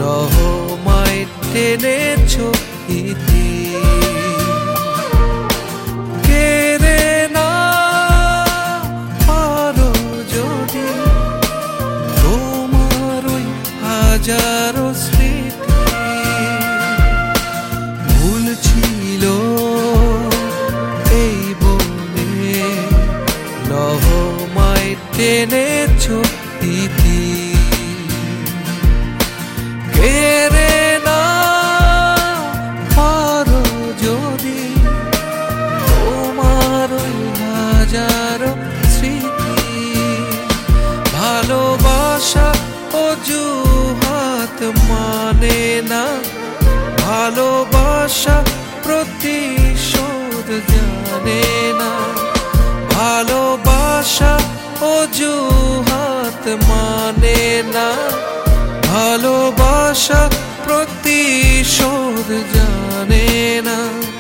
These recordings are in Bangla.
রহমায় টেনেছ ইতি কেড়ে না পারো যদি তোমার ওই হাজারো স্মৃতি ভুল ছিল এই বনে রহমায় টেনেছ ইতি কেড়ে না পারো যদি তোমার ওই হাজারো স্মৃতি ভালোবাসা অজুহাত মানে না ভালোবাসা প্রতিশোধ জানে না ভালোবাসা অজুহাত মানে না ভালোবাসা প্রতিশোধ জানে না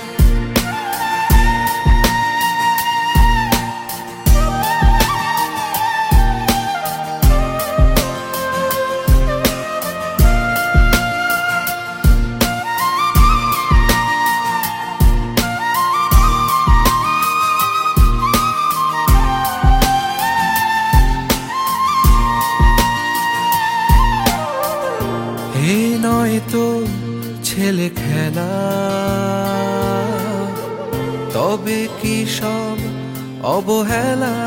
এ নয় তো ছেলে খেলা তবে কি সব অবহেলা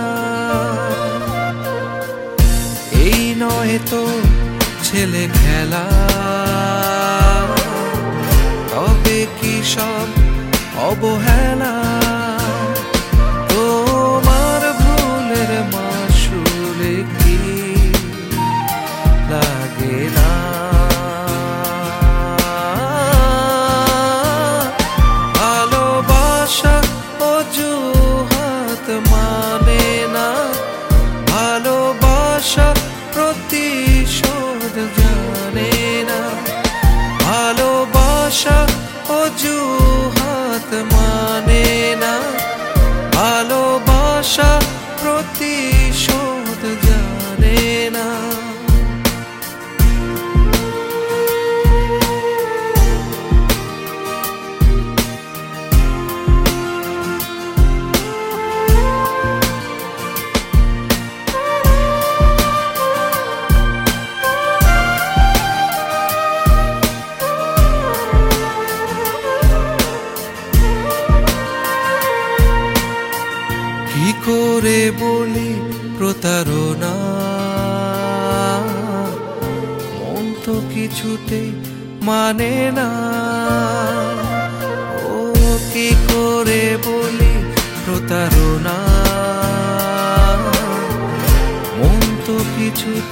এই নয় তো ছেলে খেলা তবে কি সব অবহেলা তোমার ভুলের মাসুলে কি লাগে না মানে না ভালোবাসা প্রতিশোধ জানে না ভালোবাসা অজুহাত মানে না ভালোবাসা প্রতিশোধ জানে না কি করে বলি প্রতারণা মন তো কিছুতে মানে না ও কি করে বলি প্রতারণা মন তো কিছুতে